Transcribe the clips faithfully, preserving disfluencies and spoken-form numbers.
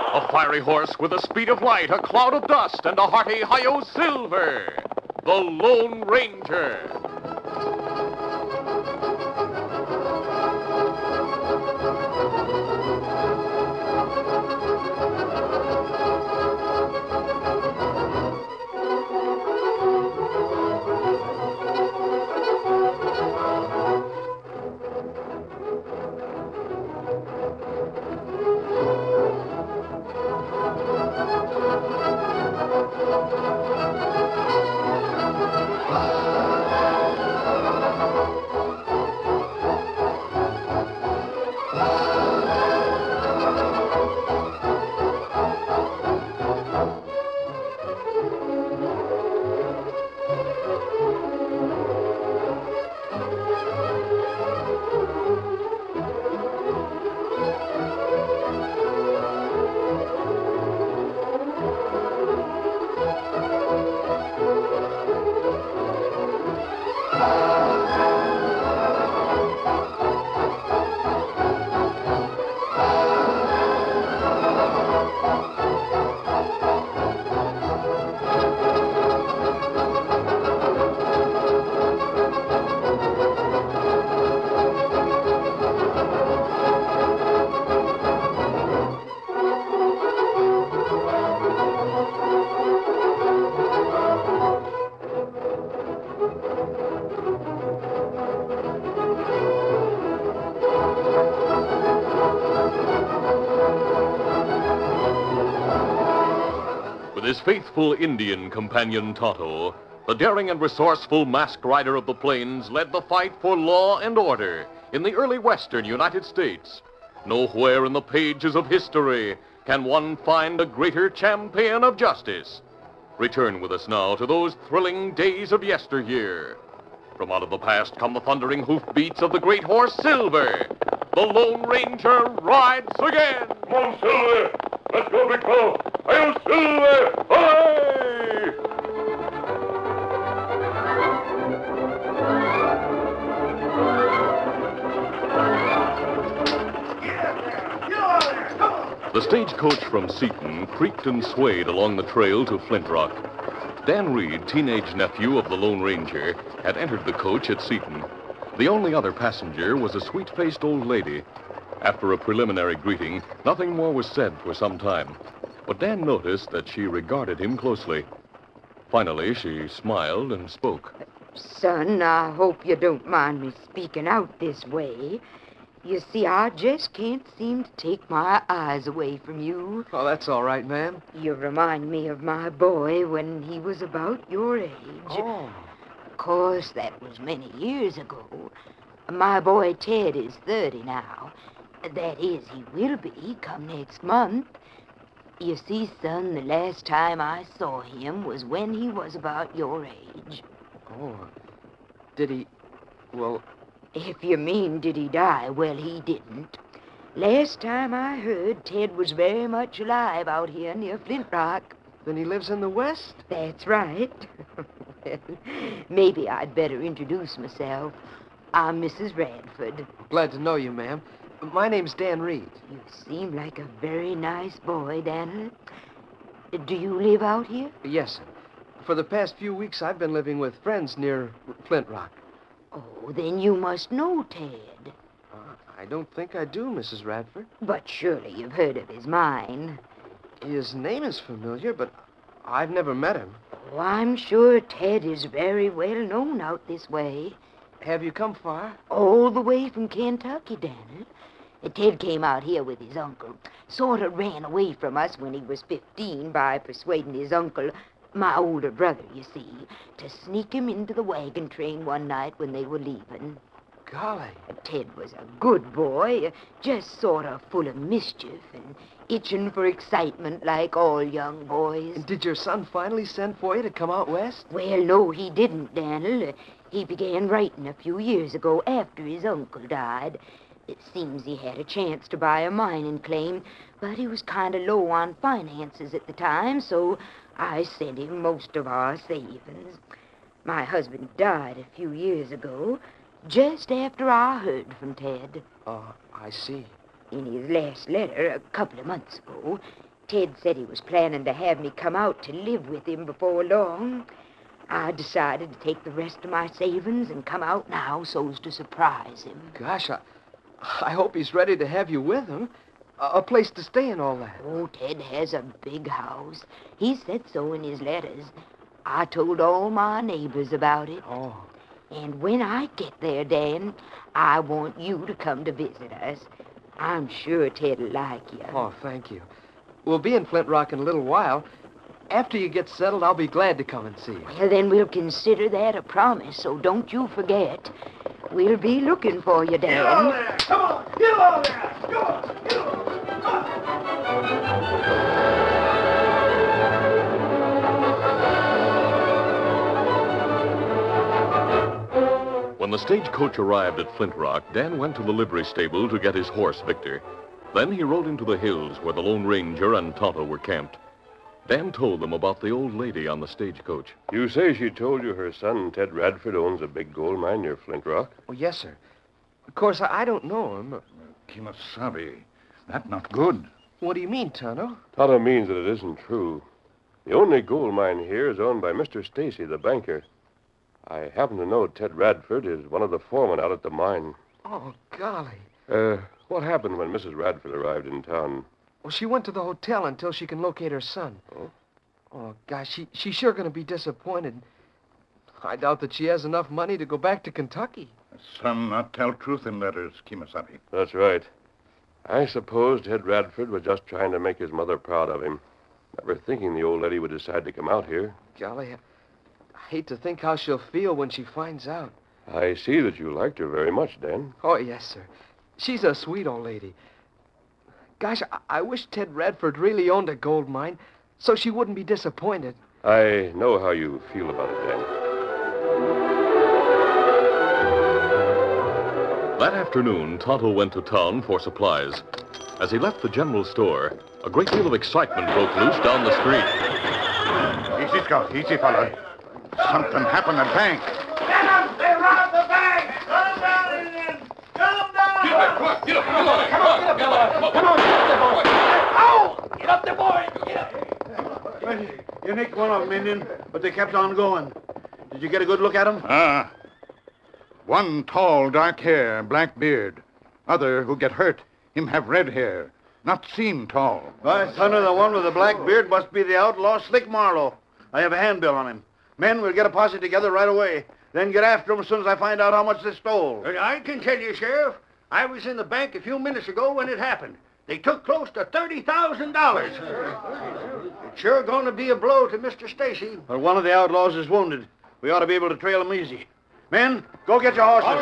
A fiery horse with the speed of light, a cloud of dust, and a hearty hi-yo silver. The Lone Ranger. With his faithful Indian companion Tonto, the daring and resourceful masked rider of the plains led the fight for law and order in the early western United States. Nowhere in the pages of history can one find a greater champion of justice. Return with us now to those thrilling days of yesteryear. From out of the past come the thundering hoofbeats of the great horse Silver. The Lone Ranger rides again. Come on, Silver. Let's go, big fellow. Hail, Silver! Hooray! The stagecoach from Seaton creaked and swayed along the trail to Flint Rock. Dan Reed, teenage nephew of the Lone Ranger, had entered the coach at Seaton. The only other passenger was a sweet-faced old lady. After a preliminary greeting, nothing more was said for some time. But Dan noticed that she regarded him closely. Finally, she smiled and spoke. Son, I hope you don't mind me speaking out this way. You see, I just can't seem to take my eyes away from you. Oh, that's all right, ma'am. You remind me of my boy when he was about your age. Oh. Of course, that was many years ago. My boy Ted is thirty now. That is, he will be come next month. You see, son, the last time I saw him was when he was about your age. Oh. Did he... Well... If you mean did he die, well, he didn't. Last time I heard, Ted was very much alive out here near Flint Rock. Then he lives in the West? That's right. Well, maybe I'd better introduce myself. I'm Missus Radford. Glad to know you, ma'am. My name's Dan Reed. You seem like a very nice boy, Daniel. Do you live out here? Yes, sir. For the past few weeks, I've been living with friends near Flint Rock. Oh, then you must know Ted. Uh, I don't think I do, Missus Radford. But surely you've heard of his mine. His name is familiar, but I've never met him. Oh, I'm sure Ted is very well known out this way. Have you come far? All the way from Kentucky, Daniel. Ted came out here with his uncle. Sort of ran away from us when he was fifteen by persuading his uncle, my older brother, you see, to sneak him into the wagon train one night when they were leaving. Golly. Ted was a good boy, just sort of full of mischief and itching for excitement like all young boys. And did your son finally send for you to come out west? Well, no, he didn't, Daniel. He began writing a few years ago after his uncle died. It seems he had a chance to buy a mining claim, but he was kind of low on finances at the time, so I sent him most of our savings. My husband died a few years ago, just after I heard from Ted. Oh, I see. In his last letter, a couple of months ago, Ted said he was planning to have me come out to live with him before long, I decided to take the rest of my savings and come out now so as to surprise him. Gosh, I, I hope he's ready to have you with him. A, a place to stay and all that. Oh, Ted has a big house. He said so in his letters. I told all my neighbors about it. Oh. And when I get there, Dan, I want you to come to visit us. I'm sure Ted'll like you. Oh, thank you. We'll be in Flint Rock in a little while. After you get settled, I'll be glad to come and see you. Well, then we'll consider that a promise, so don't you forget. We'll be looking for you, Dan. Get over there! Come on! Get over there! Come on! Get over there! Come on! When the stagecoach arrived at Flint Rock, Dan went to the livery stable to get his horse, Victor. Then he rode into the hills where the Lone Ranger and Tonto were camped. Dan told them about the old lady on the stagecoach. You say she told you her son, Ted Radford, owns a big gold mine near Flint Rock? Oh, yes, sir. Of course, I, I don't know him. Kimasabi, that not good. What do you mean, Tonto? Tonto means that it isn't true. The only gold mine here is owned by Mister Stacy, the banker. I happen to know Ted Radford is one of the foremen out at the mine. Oh, golly. Uh, what happened when Missus Radford arrived in town? Well, she went to the hotel until she can locate her son. Oh? Oh, gosh, she, she's sure going to be disappointed. I doubt that she has enough money to go back to Kentucky. Some not tell truth in letters, Kimasabi. That's right. I suppose Ted Radford was just trying to make his mother proud of him. Never thinking the old lady would decide to come out here. Golly, I hate to think how she'll feel when she finds out. I see that you liked her very much, Dan. Oh, yes, sir. She's a sweet old lady. Gosh, I, I wish Ted Radford really owned a gold mine so she wouldn't be disappointed. I know how you feel about it, Dan. That afternoon, Tonto went to town for supplies. As he left the general store, a great deal of excitement broke loose down the street. Easy, Scout. Easy, fella. Something happened at bank. Get them! They robbed the bank! Come down, Indian! Come down! Get up, come on, get up, come on, come on, come on, come on, Get up the boy! Get up! Well, you nicked one of them, Indian, but they kept on going. Did you get a good look at them? Ah. One tall, dark hair, black beard. Other who get hurt, him have red hair. Not seem tall. By thunder, the one with the black beard must be the outlaw Slick Marlowe. I have a handbill on him. Men, we'll get a posse together right away. Then get after them as soon as I find out how much they stole. I can tell you, Sheriff. I was in the bank a few minutes ago when it happened. They took close to thirty thousand dollars. It's sure going to be a blow to Mister Stacy. But one of the outlaws is wounded. We ought to be able to trail him easy. Men, go get your horses.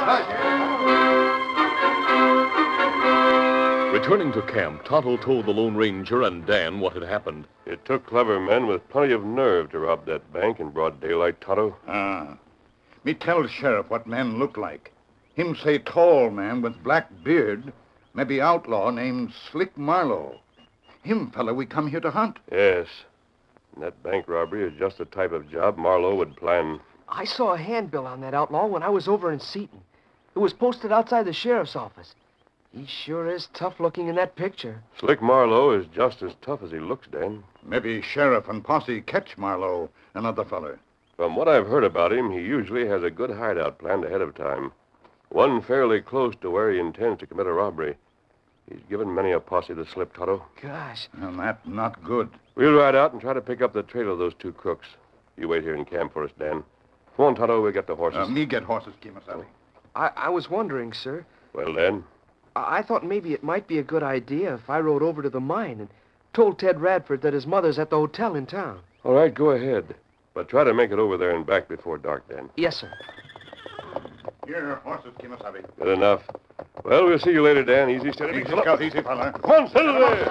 Returning to camp, Tonto told the Lone Ranger and Dan what had happened. It took clever men with plenty of nerve to rob that bank in broad daylight, Tonto. Ah. Me tell sheriff what men look like. Him say tall man with black beard, maybe outlaw named Slick Marlowe. Him fella we come here to hunt. Yes. And that bank robbery is just the type of job Marlowe would plan. I saw a handbill on that outlaw when I was over in Seaton. It was posted outside the sheriff's office. He sure is tough looking in that picture. Slick Marlowe is just as tough as he looks, Dan. Maybe sheriff and posse catch Marlowe, another feller. From what I've heard about him, he usually has a good hideout planned ahead of time. One fairly close to where he intends to commit a robbery. He's given many a posse the slip, Tonto. Gosh. And that not good. We'll ride out and try to pick up the trail of those two crooks. You wait here in camp for us, Dan. Come on, Tonto, we'll get the horses. Uh, me get horses, Kimasabi. I, I was wondering, sir. Well, Dan? I, I thought maybe it might be a good idea if I rode over to the mine and told Ted Radford that his mother's at the hotel in town. All right, go ahead. But try to make it over there and back before dark, Dan. Yes, sir. Here, horses, Kimasabi. Good enough. Well, we'll see you later, Dan. Easy, steady. Easy, Scout, easy, fella. Come on, settle there.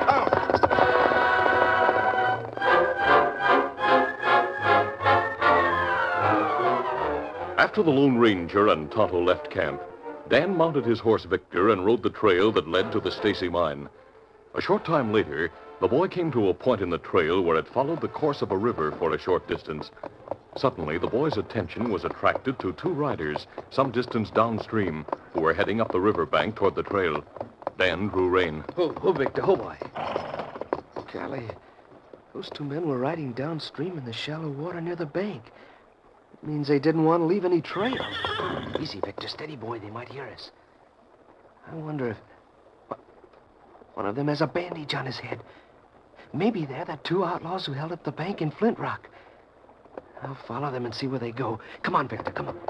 After the Lone Ranger and Tonto left camp, Dan mounted his horse Victor and rode the trail that led to the Stacy mine. A short time later, the boy came to a point in the trail where it followed the course of a river for a short distance. Suddenly, the boy's attention was attracted to two riders some distance downstream who were heading up the riverbank toward the trail. Dan drew rein. Oh, oh, Victor, oh, boy. Golly, Those two men were riding downstream in the shallow water near the bank. It means they didn't want to leave any trail. Easy, Victor. Steady, boy. They might hear us. I wonder if... One of them has a bandage on his head. Maybe they're the two outlaws who held up the bank in Flint Rock. I'll follow them and see where they go. Come on, Victor. Come on.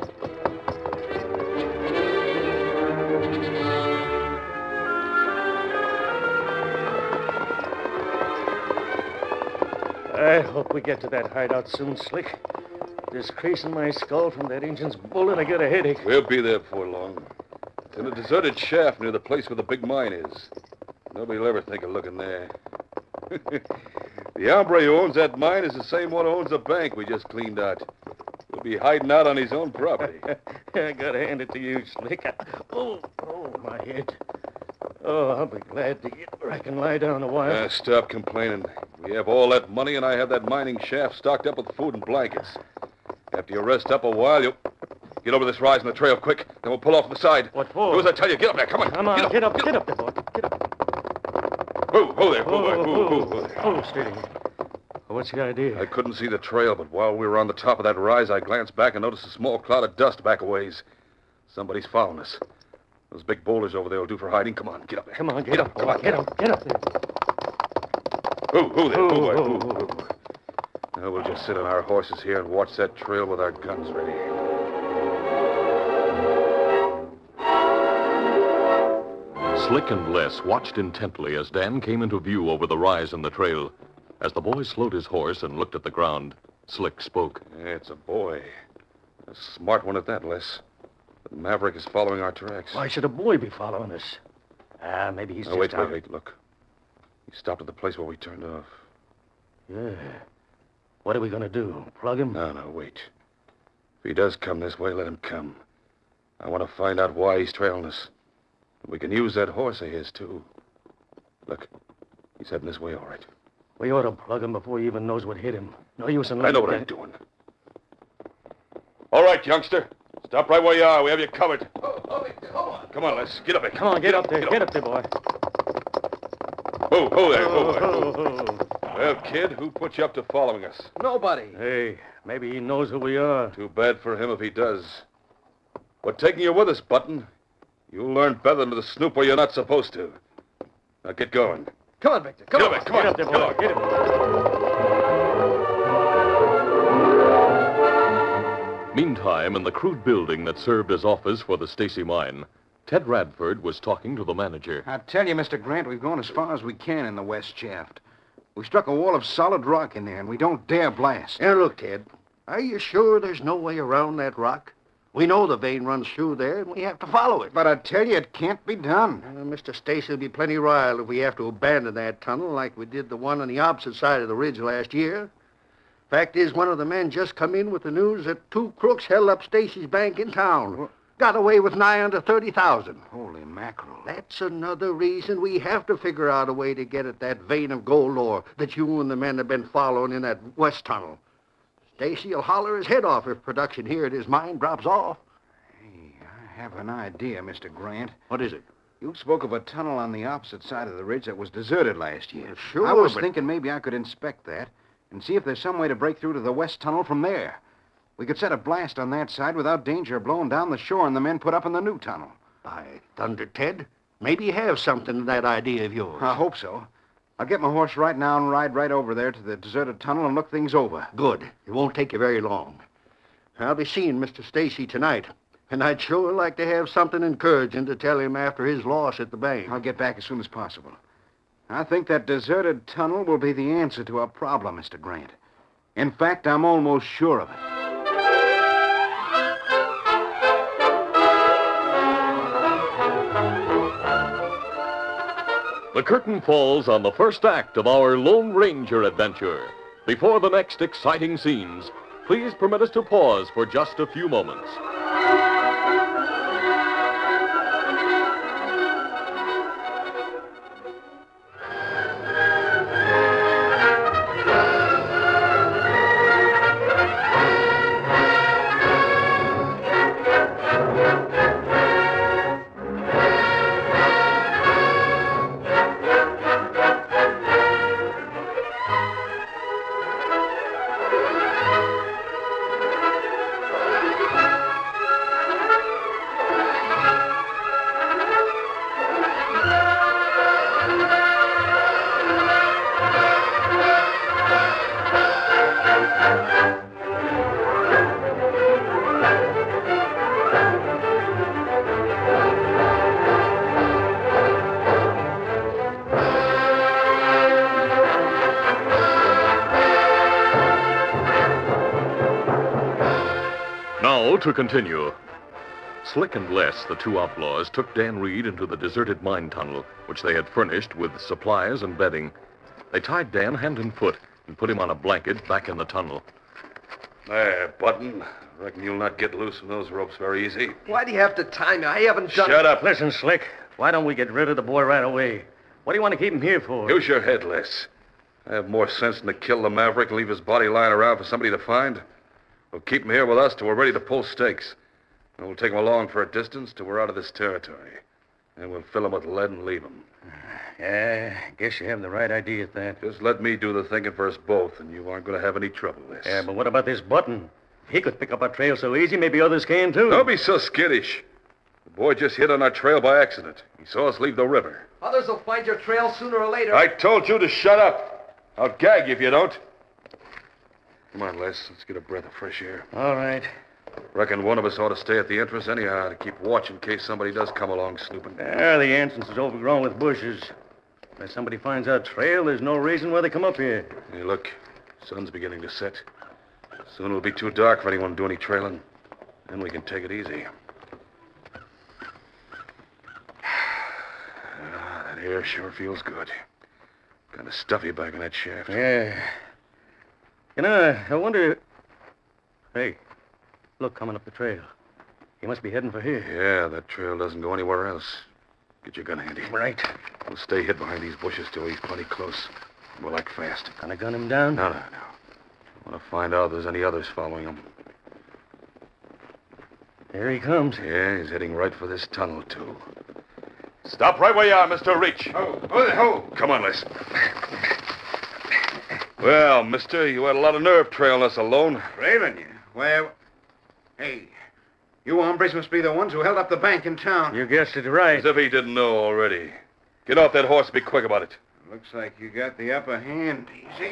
I hope we get to that hideout soon, Slick. This crease in my skull from that engine's bullet, I get a headache. We'll be there before long. It's in a deserted shaft near the place where the big mine is. Nobody will ever think of looking there. The hombre who owns that mine is the same one who owns the bank we just cleaned out. He'll be hiding out on his own property. I gotta hand it to you, Slick. Oh, oh, my head. Oh, I'll be glad to get where I can lie down a while. Uh, stop complaining. We have all that money, and I have that mining shaft stocked up with food and blankets. After you rest up a while, you'll... Get over this rise in the trail quick, then we'll pull off to the side. What for? Do as I tell you. Get up there. Come on. Come on, Get up, get up, get get up. up, there, boy. Get up. Whoa, whoa there. Whoa, Oh, whoa, whoa, oh, whoa. oh, steady. What's the idea? I couldn't see the trail, but while we were on the top of that rise, I glanced back and noticed a small cloud of dust back a ways. Somebody's following us. Those big boulders over there will do for hiding. Come on, get up there. Come on, get, up, Come boy. on. Get up, get up there. Who, who there? Oh, Who, oh, who, who? Now we'll just sit on our horses here and watch that trail with our guns ready. Slick and Les watched intently as Dan came into view over the rise in the trail. As the boy slowed his horse and looked at the ground, Slick spoke. Yeah, it's a boy. A smart one at that, Les. The Maverick is following our tracks. Why should a boy be following us? Ah, maybe he's Oh, just wait, out. wait, wait, look. He stopped at the place where we turned off. Yeah. What are we going to do? Plug him? No, no, wait. If he does come this way, let him come. I want to find out why he's trailing us. We can use that horse of his, too. Look, he's heading this way, all right. We ought to plug him before he even knows what hit him. No use in I know what I'm doing. All right, youngster. Stop right where you are. We have you covered. Come on, let's get up there. Come on, get, up there. Get up there, boy. Whoa, whoa there, whoa, there, Oh, whoa. oh, oh. Well, kid, who put you up to following us? Nobody. Hey, maybe he knows who we are. Too bad for him if he does. We're taking you with us, Button. You'll learn better than to snoop where you're not supposed to. Now get going. Come on, Victor. Come Get on. up there, come Get on. up there, Come boy. on. Get him. Meantime, in the crude building that served as office for the Stacy mine, Ted Radford was talking to the manager. I tell you, Mister Grant, we've gone as far as we can in the west shaft. We struck a wall of solid rock in there, and we don't dare blast. Now, look, Ted. Are you sure there's no way around that rock? We know the vein runs through there, and we have to follow it. But I tell you, it can't be done. Uh, Mister Stacy will be plenty riled if we have to abandon that tunnel like we did the one on the opposite side of the ridge last year. Fact is, one of the men just come in with the news that two crooks held up Stacy's bank in town. Got away with nigh under thirty thousand. Holy mackerel. That's another reason we have to figure out a way to get at that vein of gold ore that you and the men have been following in that west tunnel. Stacy'll holler his head off if production here at his mine drops off. Hey, I have an idea, Mister Grant. What is it? You spoke of a tunnel on the opposite side of the ridge that was deserted last year. Sure, I was but- thinking maybe I could inspect that and see if there's some way to break through to the west tunnel from there. We could set a blast on that side without danger of blowing down the shore and the men put up in the new tunnel. By thunder, Ted. Maybe you have something in that idea of yours. I hope so. I'll get my horse right now and ride right over there to the deserted tunnel and look things over. Good. It won't take you very long. I'll be seeing Mister Stacy tonight, and I'd sure like to have something encouraging to tell him after his loss at the bank. I'll get back as soon as possible. I think that deserted tunnel will be the answer to our problem, Mister Grant. In fact, I'm almost sure of it. The curtain falls on the first act of our Lone Ranger adventure. Before the next exciting scenes, please permit us to pause for just a few moments. Now to continue. Slick and Les, the two outlaws, took Dan Reed into the deserted mine tunnel, which they had furnished with supplies and bedding. They tied Dan hand and foot and put him on a blanket back in the tunnel. There, Button. Reckon you'll not get loose from those ropes very easy. Why do you have to tie me? I haven't done... Shut up. Listen, Slick. Why don't we get rid of the boy right away? What do you want to keep him here for? Use your head, Les. I have more sense than to kill the maverick and leave his body lying around for somebody to find. We'll keep him here with us till we're ready to pull stakes. And we'll take him along for a distance till we're out of this territory. And we'll fill him with lead and leave him. Yeah, guess you have the right idea at that. Just let me do the thinking for us both, and you aren't going to have any trouble, Les. Yeah, but what about this Button? He could pick up our trail so easy, maybe others can, too. Don't be so skittish. The boy just hit on our trail by accident. He saw us leave the river. Others will find your trail sooner or later. I told you to shut up. I'll gag you if you don't. Come on, Les. Let's get a breath of fresh air. All right. Reckon one of us ought to stay at the entrance anyhow to keep watch in case somebody does come along snooping. Yeah, the entrance is overgrown with bushes. If somebody finds our trail, there's no reason why they come up here. Hey, look. Sun's beginning to set. Soon it'll be too dark for anyone to do any trailing. Then we can take it easy. Ah, that air sure feels good. Kind of stuffy back in that shaft. Yeah. You know, I wonder... Hey, look, coming up the trail. He must be heading for here. Yeah, that trail doesn't go anywhere else. Get your gun handy. Right. We'll stay hid behind these bushes till he's plenty close. We'll act fast. Gonna gun him down? No, no, no. I want to find out if there's any others following him. Here he comes. Yeah, he's heading right for this tunnel, too. Stop right where you are, Mister Reach. Oh, oh, oh. Come on, Les. Well, mister, you had a lot of nerve trailing us alone. Trailing you? Well, hey, you hombres must be the ones who held up the bank in town. You guessed it right. As if he didn't know already. Get off that horse and be quick about it. Looks like you got the upper hand. Easy.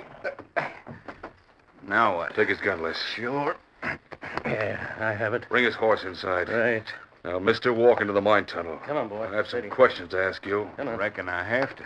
Now what? Take his gun, Les. Sure. Yeah, I have it. Bring his horse inside. Right. Now, mister, walk into the mine tunnel. Come on, boy. I have some Steady. questions to ask you. Come on. Reckon I have to.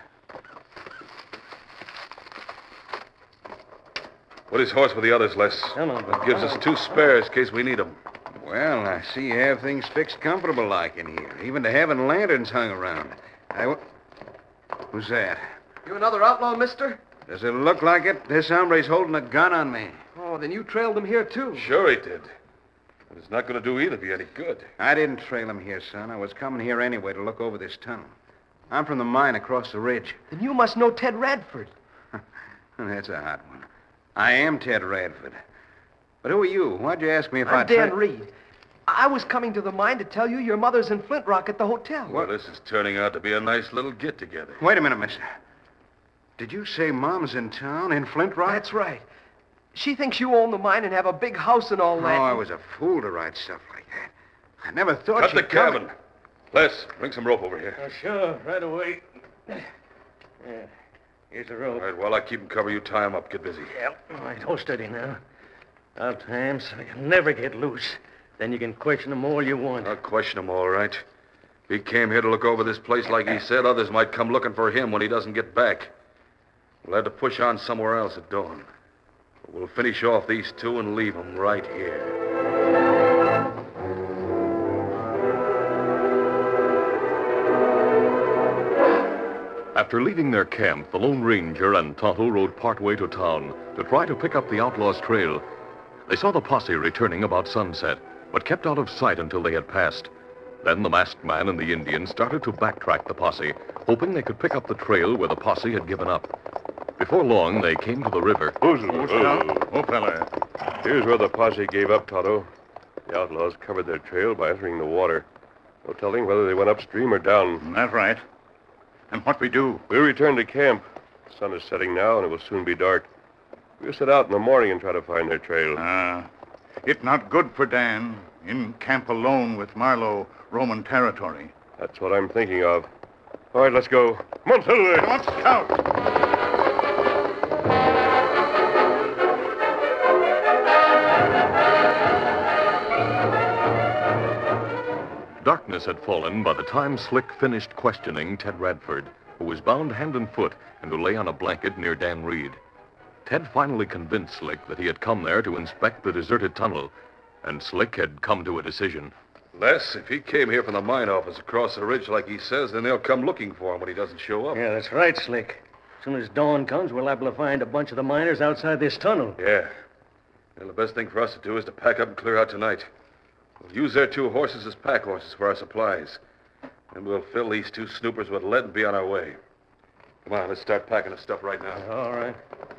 Put his horse with the others, Les. Come on, boy. That gives us two spares in case we need them. Well, I see you have things fixed comfortable like in here, even to having lanterns hung around. I w- Who's that? You another outlaw, mister? Does it look like it? This hombre's holding a gun on me. Oh, then you trailed him here, too. Sure he did. But it's not going to do either of you any good. I didn't trail him here, son. I was coming here anyway to look over this tunnel. I'm from the mine across the ridge. Then you must know Ted Radford. That's a hot one. I am Ted Radford. But who are you? Why'd you ask me if I'm I... Dan Reed. I was coming to the mine to tell you your mother's in Flint Rock at the hotel. Well, this is turning out to be a nice little get-together. Wait a minute, mister. Did you say Mom's in town, in Flint Rock? That's right. She thinks you own the mine and have a big house and all Oh, that. I was a fool to write stuff like that. I never thought Cut she'd the come- cabin. Les, bring some rope over here. Oh, sure, right away. Yeah, here's the All rope. right, while I keep him covered, you tie him up. Get busy. Yeah, all right, hold steady now. I'll tie him so he'll never get loose. Then you can question him all you want. I'll question him, all right. If he came here to look over this place like he said, others might come looking for him when he doesn't get back. We'll have to push on somewhere else at dawn. But we'll finish off these two and leave them right here. After leaving their camp, the Lone Ranger and Tonto rode partway to town to try to pick up the outlaws' trail. They saw the posse returning about sunset, but kept out of sight until they had passed. Then the masked man and the Indian started to backtrack the posse, hoping they could pick up the trail where the posse had given up. Before long, they came to the river. Oh, fella. Here's where the posse gave up, Tonto. The outlaws covered their trail by entering the water. No telling whether they went upstream or down. That's right. And what we do? We'll return to camp. The sun is setting now, and it will soon be dark. We'll set out in the morning and try to find their trail. Ah, it's not good for Dan in camp alone with Marlowe, Roman territory. That's what I'm thinking of. All right, let's go. Come on, Silver. Come on, Scout. Darkness had fallen by the time Slick finished questioning Ted Radford, who was bound hand and foot and who lay on a blanket near Dan Reed. Ted finally convinced Slick that he had come there to inspect the deserted tunnel, And Slick had come to a decision. Les, if he came here from the mine office across the ridge like he says, then they'll come looking for him when he doesn't show up. Yeah, that's right, Slick. As soon as dawn comes, we're liable to find a bunch of the miners outside this tunnel. Yeah. Well, the best thing for us to do is to pack up and clear out tonight. We'll use their two horses as pack horses for our supplies. And we'll fill these two snoopers with lead and be on our way. Come on, let's start packing the stuff right now. All right.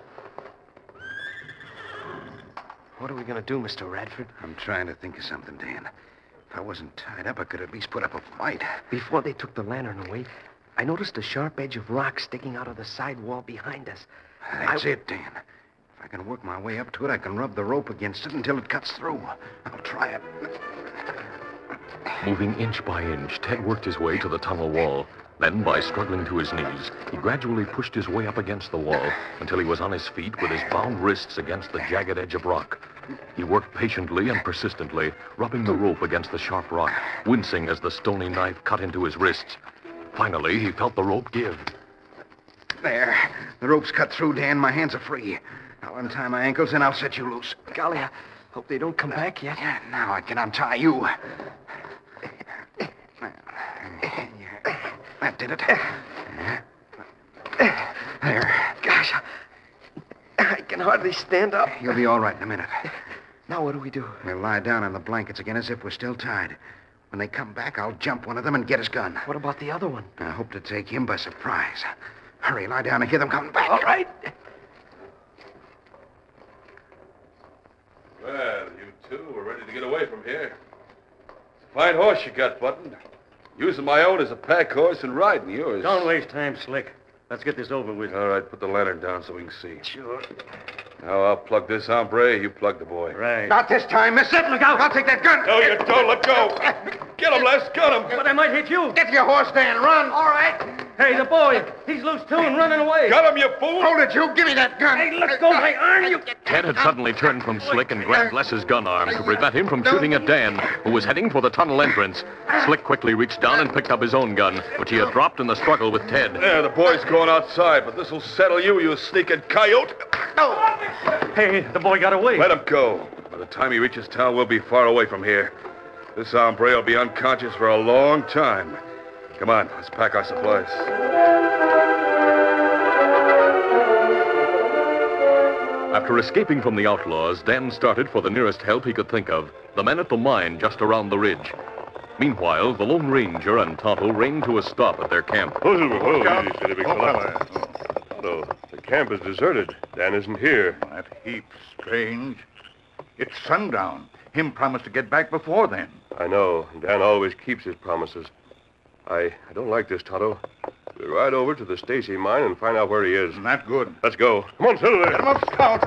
What are we going to do, Mister Radford? I'm trying to think of something, Dan. If I wasn't tied up, I could at least put up a fight. Before they took the lantern away, I noticed a sharp edge of rock sticking out of the side wall behind us. That's I... it, Dan. If I can work my way up to it, I can rub the rope against it until it cuts through. I'll try it. Moving inch by inch, Ted worked his way to the tunnel wall. Then, by struggling to his knees, he gradually pushed his way up against the wall until he was on his feet with his bound wrists against the jagged edge of rock. He worked patiently and persistently, rubbing the rope against the sharp rock, wincing as the stony knife cut into his wrists. Finally, he felt the rope give. There. The rope's cut through, Dan. My hands are free. I'll untie my ankles and I'll set you loose. Golly, I hope they don't come back yet. Yeah, now I can untie you. That did it. There. Gosh, I can hardly stand up. You'll be all right in a minute. Now what do we do? We'll lie down on the blankets again as if we're still tied. When they come back, I'll jump one of them and get his gun. What about the other one? I hope to take him by surprise. Hurry, lie down and hear them coming back. All right. Well, you two are ready to get away from here. It's a fine horse you got, Button. Using my own as a pack horse and riding yours. Don't waste time, Slick. Let's get this over with. All right, put the lantern down so we can see. Sure. Now, I'll plug this hombre, you plug the boy. Right. Not this time, miss. Look out. I'll take that gun. No, you don't. Let go. Get him, Les. Got him. But I might hit you. Get your horse, Dan. Run. All right. Hey, the boy. He's loose, too, and running away. Got him, you fool. Hold it, you. Give me that gun. Hey, let go my arm, you... Ted had suddenly turned from Slick and grabbed Les's gun arm to prevent him from shooting at Dan, who was heading for the tunnel entrance. Slick quickly reached down and picked up his own gun, which he had dropped in the struggle with Ted. Yeah, the boy's going outside, but this'll settle you, you sneaking coyote. No. Hey, the boy got away. Let him go. By the time he reaches town, we'll be far away from here. This hombre will be unconscious for a long time. Come on, let's pack our supplies. After escaping from the outlaws, Dan started for the nearest help he could think of, the men at the mine just around the ridge. Meanwhile, the Lone Ranger and Tonto reined to a stop at their camp. Oh, oh, easy, steady, big fella. Tonto, the camp is deserted. Dan isn't here. That heap's strange. It's sundown. Him promised to get back before then. I know. Dan always keeps his promises. I, I don't like this, Tonto. We'll ride over to the Stacy mine and find out where he is. Isn't that good? Let's go. Come on, Silver. Get him up, Scout.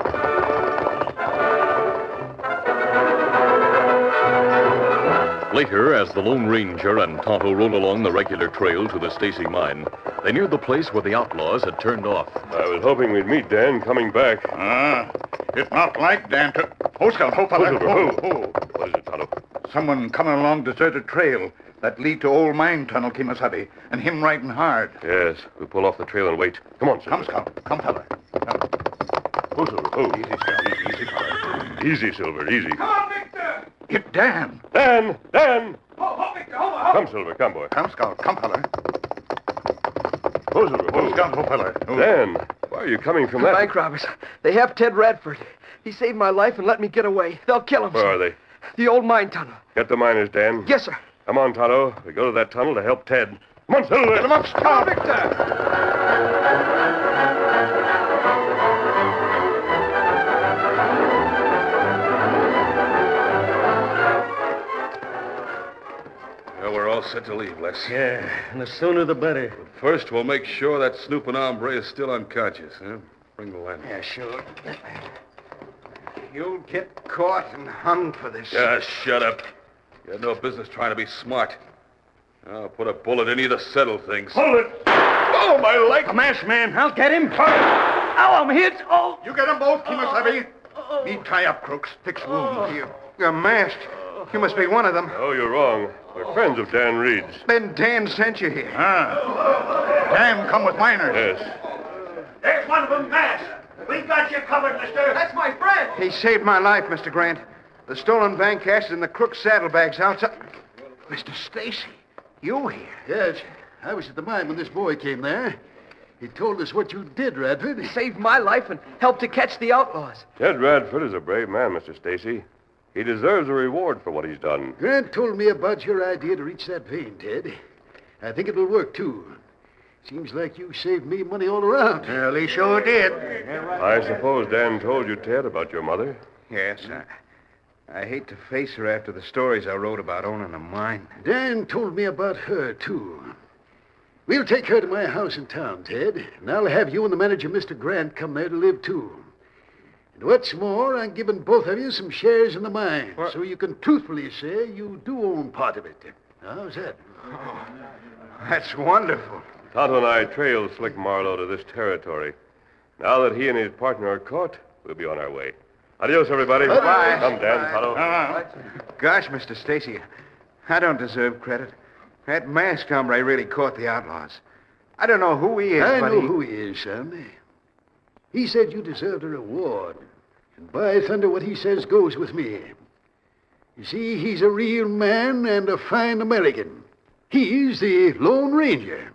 Later, as the Lone Ranger and Tonto rode along the regular trail to the Stacy mine, they neared the place where the outlaws had turned off. I was hoping we'd meet Dan coming back. Ah, it's not like Dan to... Oh, Scout, oh, fella. Silver, Oh, oh. oh. What is it, Tonto? Someone coming along deserted trail that lead to old mine tunnel, Kimasabi, and him riding hard. Yes, we'll pull off the trail and wait. Come on, Silver. Come, Scout. Come, fella. Come. Oh, Silver, oh. Easy, Scout. Easy, easy, fella. Easy, Silver, easy. Come on, Victor. It's Dan. Dan! Dan! Oh, oh, Victor, oh, oh. Come, Silver, come, boy. Come, Scout. Come, fella. Oh, Silver, Oh, oh. Scout, oh, fella. Oh. Dan, why are you coming from The that? bank robbers. They have Ted Radford. He saved my life and let me get away. They'll kill him. Where sir. are they? The old mine tunnel. Get the miners, Dan. Yes, sir. Come on, Tonto. We go to that tunnel to help Ted. Come on, Silver. Get him up, Scout. Victor. Well, we're all set to leave, Les. Yeah, and the sooner the better. But first, we'll make sure that snooping hombre is still unconscious, huh? Bring the lantern. Yeah, sure. You'll get caught and hung for this. Yeah, shut up. You had no business trying to be smart. I'll put a bullet in you to settle things. Hold it! Oh, my leg! A masked man. I'll get him. Ow, I'm hit. Oh. You get them both, Kimasabi. Me tie up crooks, fix wounds. You, you're masked. You must be one of them. Oh, you're wrong. We're friends of Dan Reed's. Then Dan sent you here. Ah. Dan, come with miners. Yes. There's one of them masked. We got you covered, mister. That's my friend. He saved my life, Mister Grant. The stolen bank cash is in the crook's saddlebags outside. Mister Stacy, you here? Yes. I was at the mine when this boy came there. He told us what you did, Radford. He saved my life and helped to catch the outlaws. Ted Radford is a brave man, Mister Stacy. He deserves a reward for what he's done. Grant told me about your idea to reach that vein, Ted. I think it'll work, too. Seems like you saved me money all around. Well, he sure did. I suppose Dan told you, Ted, about your mother? Yes, I, I hate to face her after the stories I wrote about owning a mine. Dan told me about her, too. We'll take her to my house in town, Ted, and I'll have you and the manager, Mister Grant, come there to live, too. And what's more, I'm giving both of you some shares in the mine, what? So you can truthfully say you do own part of it. How's that? Oh, that's wonderful. Tonto and I trailed Slick Marlowe to this territory. Now that he and his partner are caught, we'll be on our way. Adios, everybody. Bye. Come, Dan, Tonto. Uh, Gosh, Mister Stacy, I don't deserve credit. That masked hombre really caught the outlaws. I don't know who he is, I but know he... who he is, son. He said you deserved a reward. And by thunder, what he says goes with me. You see, he's a real man and a fine American. He's the Lone Ranger.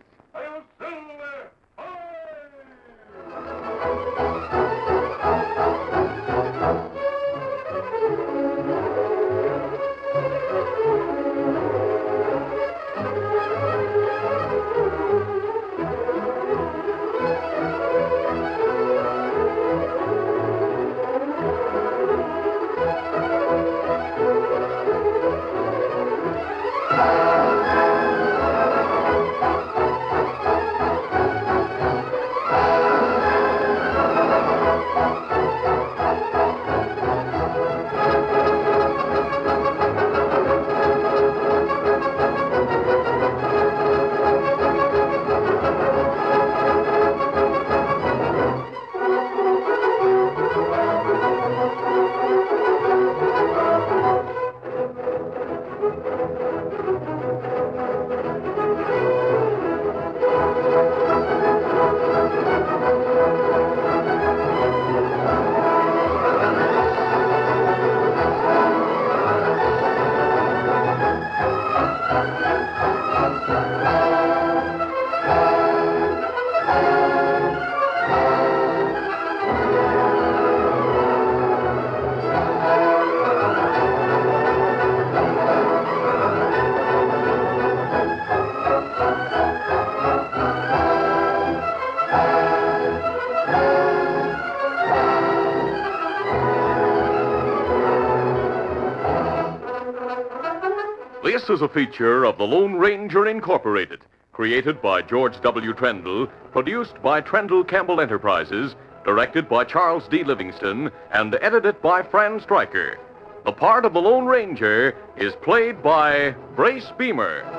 This is a feature of the Lone Ranger Incorporated, created by George W. Trendle, produced by Trendle Campbell Enterprises, directed by Charles D. Livingston, and edited by Fran Stryker. The part of the Lone Ranger is played by Brace Beamer.